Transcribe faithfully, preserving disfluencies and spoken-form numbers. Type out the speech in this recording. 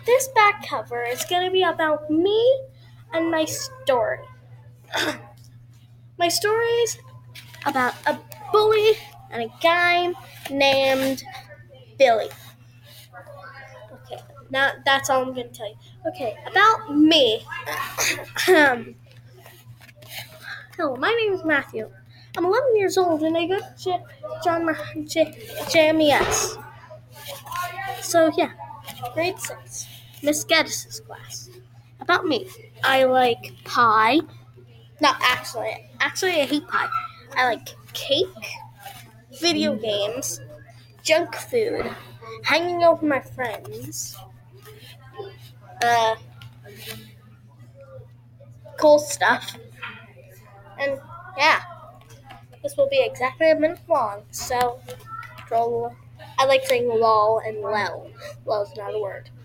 this back cover is going to be about me and my story. My story is about a bully and a guy named Billy. Okay, now that's all I'm going to tell you. Okay, about me. um, hello, my name is Matthew. I'm eleven years old and I go to J- John J- J M E S. So yeah, grade six, Miss Geddes' class. About me, I like pie. No, actually, actually I hate pie. I like cake, video games, junk food, hanging out with my friends, uh, cool stuff, and yeah, this will be exactly a minute long. So, troll. I like saying lol and lel. Lol is not a word.